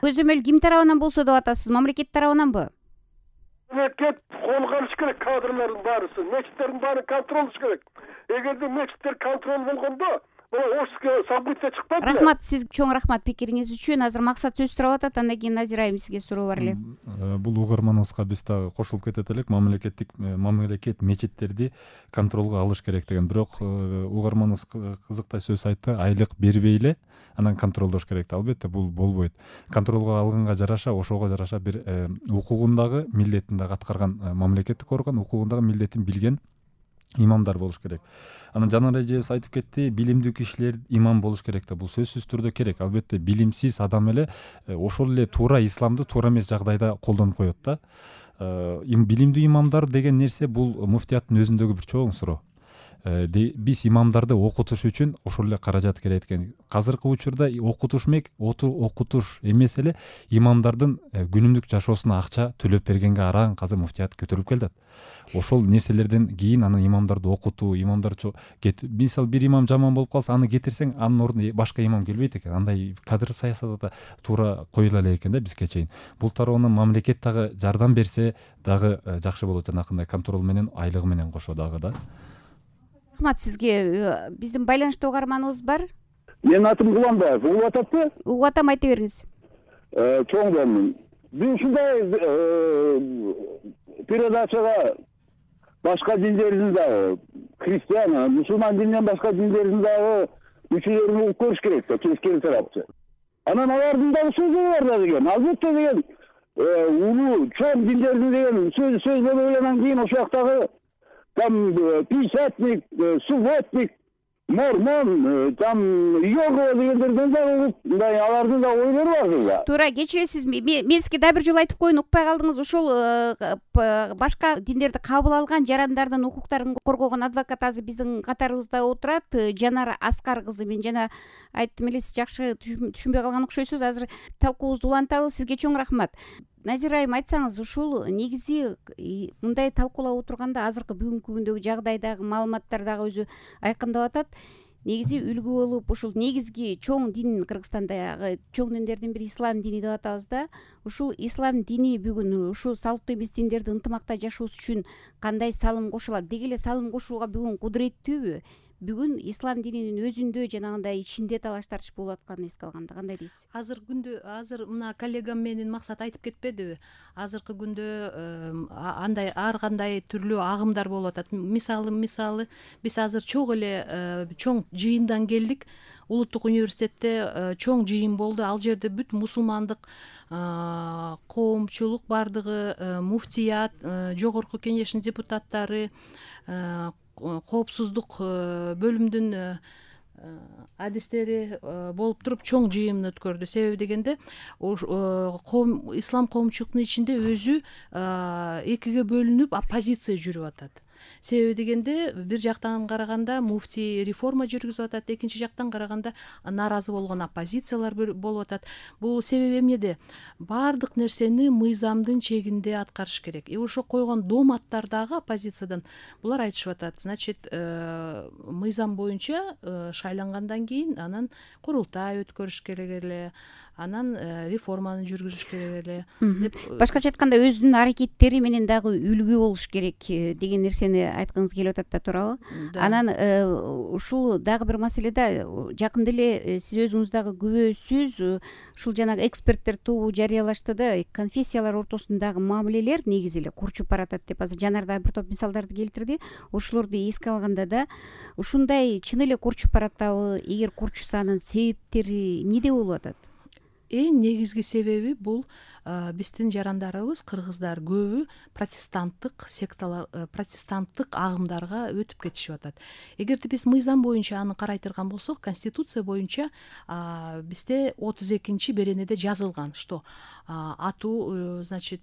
көзөмөл ким тарабынан болсо деп атасыз, мамлекет тарабынанбы? Мемлекет кол карыш керек, кадрлардын баарысы, мечиттердин баарын контролдош керек. Эгерде мечиттер контроль болгондо, Ошское событие чыкпайт. Рахмат, сиз чоң рахмат пикириңиз үчүн. Азыр Максат сөз сурап атат, андан кийин Назира айым сизге суроо бар эле. Бул угарманыбызга биз дагы кошулуп кетет элек. Мамлекет мечиттерди контролго алыш керек деген. Бирок угарманыбыз кызыктай сөз айтты. Айлык бербей эле анан контролдош керек. Албетте бул болбойт. Контролго алганга жараша, ошого жараша бир укугундагы милдетин дагы аткарган мамлекеттик орган, укугундагы милдетин билген имамдар болуш керек. Анан жанагы эжебиз айтып кетти, билимдүү кишилер имам болуш керек да. Бул сөзсүз түрдө керек. Албетте билимсиз адам эле ошол эле туура исламды туура эмес жагдайда колдонуп коет да. Билимдүү имамдар деген нерсе бул муфтияттын өзүндөгү бир чоң суроо. Биз имамдарды окутуш үчүн ошол эле каражат керек экен. Азыркы учурда окутуш эмес эле имамдардын күнүмдүк жашоосуна акча төлөп бергенге араң азыр муфтият көтөрүлүп келди. Ошол нерселерден кийин анан имамдарды окутуу, мисалы бир имам жаман болуп калса, аны кетирсең, анын ордуна башка имам келбейт экен. Андай кадр саясаты да туура коюла элек экен да бизге чейин. Бул тарабынан мамлекет дагы жардам берсе дагы жакшы болот, жанакындай контрол менен, айлыгы менен кошо дагы да. Рахмат сизге. Биздин байланышта угарманыбыз бар. Менин атым Куланбаев. Угуп ататпы? Угуп атам, айта бериңиз. Чоңдон. Мен ушундай передачага башка диндердин дагы, христиан, мусулман дининен башка диндердин дагы мүчөлөрүн угуп көрүш керек да, тескери тарапчы. Анан алардын дагы сөзү бар да деген. Албетте деген улуу чоң диндердин деген сөзлөрүнөн кийин ошол жактагы там пятидесятник, субботник, мормон, там йога дегендерден дагы мындай алардын да ойлору бар да. Туура, кечиресиз, мен сизге дагы бир жолу айтып коеюн, укпай калдыңыз. Ошол башка диндерди кабыл алган жарандардын укуктарын коргогон адвокат азыр биздин катарыбызда отурат, Жанар Аскар кызы. Мен жана айттым эле, сиз жакшы түшүнбөй калган окшойсуз. Азыр талкуубузду уланталы. Сизге чоң рахмат. Назира айым, айтсаңыз, ушул негизи мындай талкуулап отурганда азыркы бүгүнкү күндөгү жагдайдагы маалыматтар дагы өзү айкындап атат. Негизи үлгү болуп, ушул негизги чоң дин, Кыргызстандагы чоң диндердин бири ислам дини деп атабыз да. Ушул ислам дини бүгүн ушул салттуу эмес диндерди ынтымакта жашоосу үчүн кандай салым кошулат? Деги эле салым кошууга бүгүн кудуреттүүбү? Бүгүн ислам дининин өзүндө жанагындай ичинде талаш тартыш болуп атканын эске алганда кандай дейсиз? Азыр мына коллегам менен Максат айтып кетпедиби? Азыркы күндө андай ар кандай түрлүү агымдар болуп атат. Мисалы биз азыр чоң жыйындан келдик. Улуттук университетте чоң жыйын болду. Ал жерде бүт мусулмандык коомчулук бардыгы, муфтият, жогорку кеңештин депутаттары, коопсуздук бөлүмдүн адистери болуп туруп чоң жыйын өткөрдү. Себеби дегенде ислам коомчулуктун ичинде өзү экиге бөлүнүп оппозиция жүрүп атат. Себеби дегенде бир жактан караганда муфтий реформа жүргүзүп атат, экинчи жактан караганда нааразы болгон оппозициялар болуп атат. Бул себеби эмнеде? Баардык нерсени мыйзамдын чегинде аткарыш керек. Ошо койгон дооматтар дагы оппозициядан булар айтышып атат. Значит, мыйзам боюнча шайлангандан кийин анан курултай өткөрүш керек эле, анан реформаны жүргүзүш керек эле деп. Башкача айтканда өзүнүн аракеттери менен дагы үлгү болуш керек деген нерсени айткыңыз келип атат да, туурабы? Анан ушул дагы бир маселе да, жакында эле сиз өзүңүз дагы күбөсүз ушул жанагы эксперттер тобу жарыялашты да, конфессиялар ортосундагы мамилелер негизи эле курчуп баратат деп азыр Жанар дагы бир топ мисалдарды келтирди. Ошолорду эске алганда да ушундай чын эле курчуп баратабы? Эгер курчуса, анын себептери эмнеде болуп атат? Эң негизги себеби бул биздин жарандарыбыз, кыргыздар көбү протестанттык секталар, протестанттык агымдарга өтүп кетишип атат. Эгерде биз мыйзам боюнча аны карай турган болсок, конституция боюнча бизде 32-чи беренеде жазылган, что атуу, значит,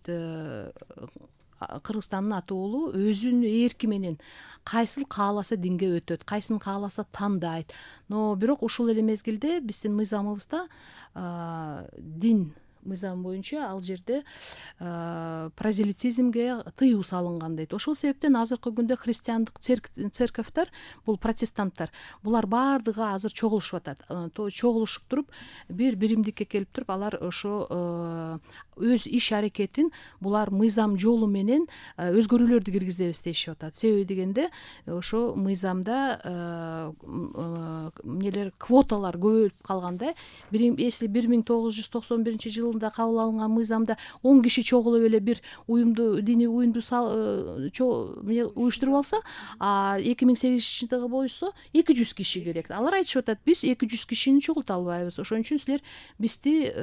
Кыргызстандын атуулу өзүнүн эрки менен кайсыл кааласа динге өтөт, кайсын кааласа тандайт. Но бирок ушул эле мезгилде биздин мыйзамыбызда дин мыйзам боюнча ал жерде прозелитизмге тыюу салынган дейт. Ошол себептен азыркы күндө христиандык церковдор, бул протестанттар, булар баардыгы азыр чогулушуп атат. Чогулушуп туруп, бир биримдикке келип туруп, алар ошо өз иш аракетин булар мыйзам жолу менен өзгөрүүлөрдү киргизебиз дешип атат. Себеби дегенде ошо мыйзамда эмнелер, квоталар көбөйүп калганда, если 1991-жылында кабыл алынган мыйзамда 10 киши чогулуп эле бир уюмду, диний уюмду уюштуруп алса, 2008-жылдагы бойсо 200 киши керек. Алар айтышып атат, биз 200 кишини чогулта албайбыз. Ошон үчүн силер бизге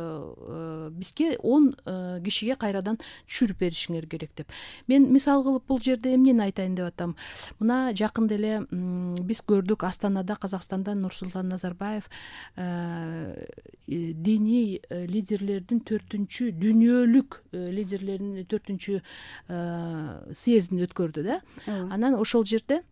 10 кишиге кайрадан түшүрүп беришиңер керек деп. Мен мисал кылып бул жерде эмнени айтайын деп атам. Мына жакында эле биз көрдүк, Астанада, Казакстанда Нурсултан Назарбаев диний лидерлердин 4-чү дүнүйөлүк лидерлердин 4-чү съездин өткөрдү да. Анан ошол жерде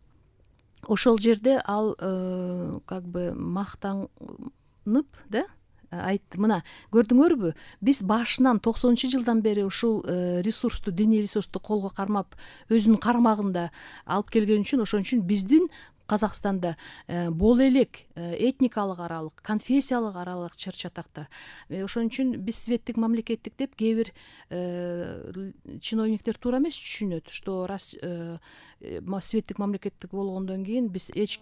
ал как бы мактанып да айтты, мына көрдүңөрбү, биз башынан 90-жылдан бери ушул ресурсту, диний ресурсту колго кармап, өзүнүн кармагында алып келген үчүн, ошон үчүн биздин Казакстанда бол элек этникалык аралык, конфессиялык аралык чыр-чатактар. Ошон үчүн биз светтик мамлекеттик деп кээ бир чиновниктер туура эмес түшүнөт, что раз светтик мамлекеттик болгондон кийин биз эч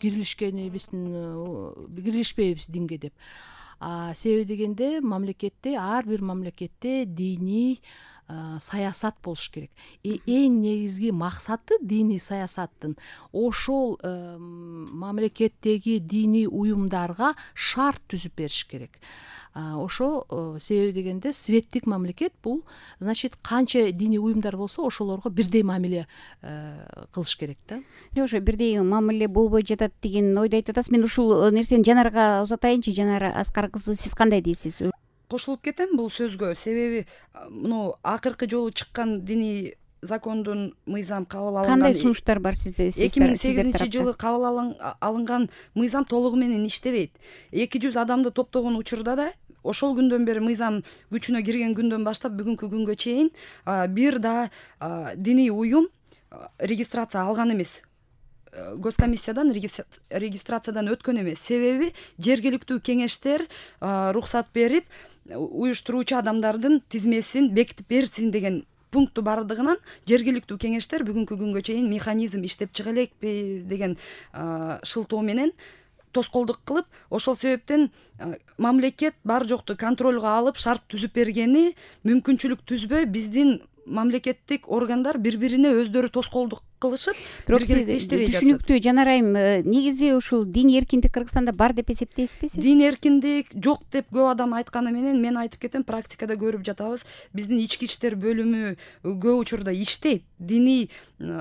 кирилишпейбиз динге деп. Себеби дегенде ар бир мамлекетте диний саясат болуш керек. Эң негизги максаты диний саясаттын ошол мамлекеттеги диний уюмдарга шарт түзүп бериш керек. Ошо себеби дегенде светтик мамлекет бул, значит, канча диний уюмдар болсо ошолорго бирдей мамиле кылыш керек да. Ошо бирдей мамиле болбой жатат деген ойду айтып атасыз. Мен ушул нерсени Жанарга узатайынчы. Жанар Аскар кызы, сиз кандай дейсиз? Кошулуп кетем бул сөзгө. Себеби акыркы жолу чыккан диний закондун мыйзам кабыл алынган. Кандай сунуштар бар сизде? 2008-жылы кабыл алынган мыйзам толугу менен иштебейт. 200 адамды топтогон учурда да ошол күндөн бери, мыйзам күчүнө кирген күндөн баштап бүгүнкү күнгө чейин бир да диний уюм регистрация алган эмес. Госкомиссиядан регистрациядан өткөн эмес. Себеби жергиликтүү кеңештер уруксат берип, уюштуруучу адамдардын тизмесин бекитип берсин деген пункту бардыгынан жергиликтүү кеңештер бүгүнкү күнгө чейин механизм иштеп чыга элекпиз деген шылтоо менен тоскоолдук кылып, ошол себептен мамлекет бар жокту контролго алып шарт түзүп бергени мүмкүнчүлүк түзбөй, биздин мамлекеттик органдар бири-бирине өздөрү тоскоолдук кылышып, биргеликте иштебей жатышат. Түшүнүктүү, Жанар айым, негизи ушул дин эркиндик Кыргызстанда бар деп эсептейсизби? Дин эркиндик жок деп көп адам айтканы менен мен айтып кетем, практикада көрүп жатабыз. Биздин ички иштер бөлүмү көп учурда иштейт. Диний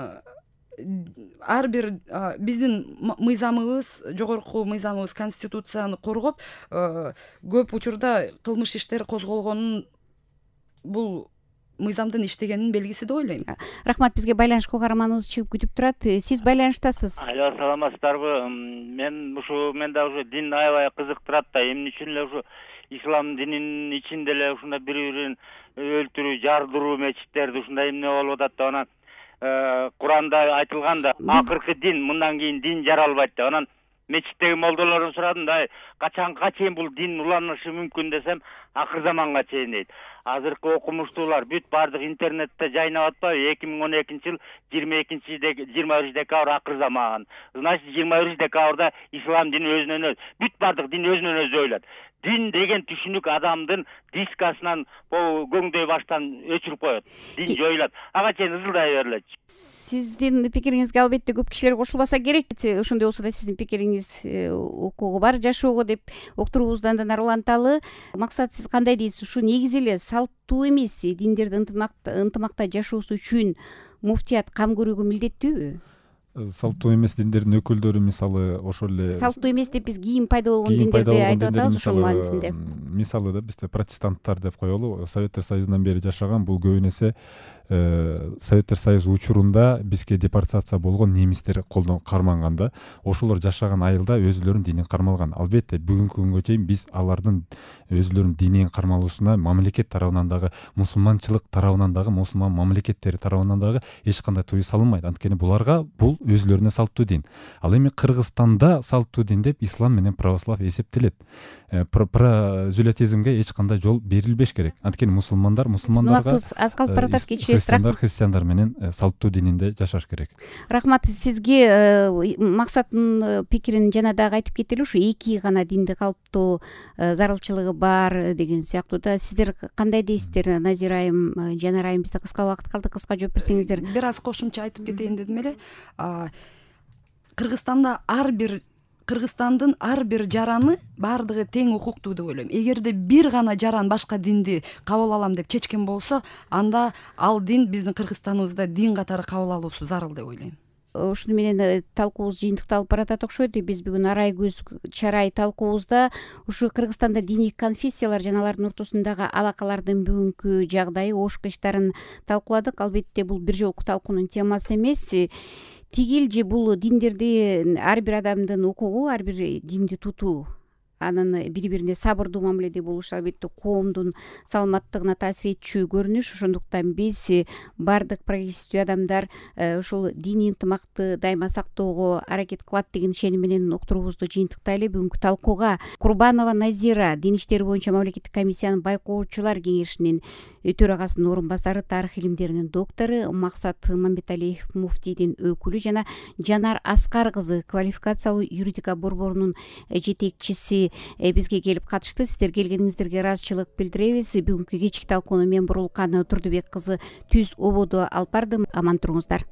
ар бир биздин мыйзамыбыз, жогорку мыйзамыбыз, конституцияны коргоп, көп учурда кылмыш иштер козголгонун бул мыйзамдын иштегенинин белгиси деп ойлойм. Рахмат, бизге байланышка каарманыбыз чыгып күтүп турат. Сиз байланыштасыз. Алло, саламатсыздарбы? Мен да уже дин аябай кызыктырат да, эмне үчүн эле ушу ислам дининин ичинде эле ушундай бири-бирин өлтүрүү, жардыруу, мечиттерди ушундай эмне болуп атат да. Анан Куранда айтылганда, акыркы дин, мындан кийин дин жаралбайт да. Анан мечиттеги молдолордон сурадым да, качанга чейин бул дин уланышы мүмкүн десем, акыр заманга чейин дейт. Азыркы окумуштуулар бүт бардык интернетте жайнап атпайбы? 2012-жыл 23 декабрь акыр заман. Значит, 23 декабрда ислам дини өзүнөн өз, бүт бардык дин өзүнөн өзү ойлот. Дин деген түшүнүк адамдын дискасынан, көңдөй баштан өчүрүп коет. Дин жоюлат. Ага чейин ызылдай берилет. Сиздин пикириңизге албетте көп кишилер кошулбаса керек. Ошондой болсо да сиздин пикириңиз укугу бар жашоого деп уктуруубузду андан аруланталы. Максат, сиз кандай дейсиз? Ушу негизи эле салттуу эмес, диндерди ынтымакта жашоосу үчүн муфтият кам көрүүгө милдеттүүбү? Салттуу эмес диндердин өкүлдөрү, мисалы, ошол эле салттуу эмес деп биз кийин пайда болгон диндерди айтып атабыз, ошол маанисинде. Мисалы да бизде протестанттар деп коелу, Советтер Союзунан бери жашаган, бул көбүн эсе Советтер Союзу учурунда бизге депортация болгон немистер карманган да, ошолор жашаган айылда өзүлөрүнүн динин кармалган. Албетте бүгүнкү күнгө чейин биз алардын өзүлөрүнүн динин кармалуусуна мамлекет тарабынан дагы, мусулманчылык тарабынан дагы, мусулман мамлекеттери тарабынан дагы эч кандай тыюу салынбайт. Анткени буларга бул өзүлөрүнө салттуу дин. Ал эми Кыргызстанда салттуу дин деп ислам менен православ эсептелет. Зюлятизмге эч кандай жол берилбеш керек. Анткени мусулмандарга аз калып баратат, кечиресиз. Христиандар менен салттуу дининде жашаш керек. Рахмат сизге. Максаттын пикирин жана дагы айтып кетели, ушу эки гана динди калыптуу зарылчылыгы бар деген сыяктуу да. Сиздер кандай дейсиздер? Назира айым, Жанар айым, бизде кыска убакыт калды, кыска жооп берсеңиздер. Бир аз кошумча айтып кетейин дедим эле. Кыргызстандын ар бир жараны баардыгы тең укуктуу деп ойлойм. Эгерде бир гана жаран башка динди кабыл алам деп чечкен болсо, анда ал дин биздин Кыргызстаныбызда дин катары кабыл алуусу зарыл деп ойлойм. Ушуну менен талкуубуз жыйынтыкталып баратат окшойт. Биз бүгүн арай көз чарай талкуубузда ушу Кыргызстанда диний конфессиялар жана алардын ортосундагы алакалардын бүгүнкү жагдайы, ош кыштарын талкууладык. Албетте бул бир жолку талкуунун темасы эмес. Тигил же бул диндерди ар бир адамдын укугу, ар бир динди тутуу, анын бири бирине сабырдуу мамиледе болушу албетте коомдун саламаттыгына таасир этчү көрүнүш. Ошондуктан биз баардык прогрессивдүү адамдар ушул диний ынтымакты дайыма сактоого аракет кылат деген ишеним менен уктуруубузду жыйынтыктайлы. Бүгүнкү талкууга Курбанова Назира, дин иштери боюнча мамлекеттик комиссиянын байкоочулар кеңешинин төрагасынын орун басары, тарых илимдеринин доктору Максат Мамбеталиев, муфтийдин өкүлү, жана Жанар Аскар кызы, квалификациялуу юридика борборунун жетекчиси бизге келип катышты. Сиздер келгениңиздерге ыраазычылык билдиребиз. Бүгүнкү кечки талкууну мен Бурулкан Турдубек кызы түз ободо алып бардым. Аман туруңуздар.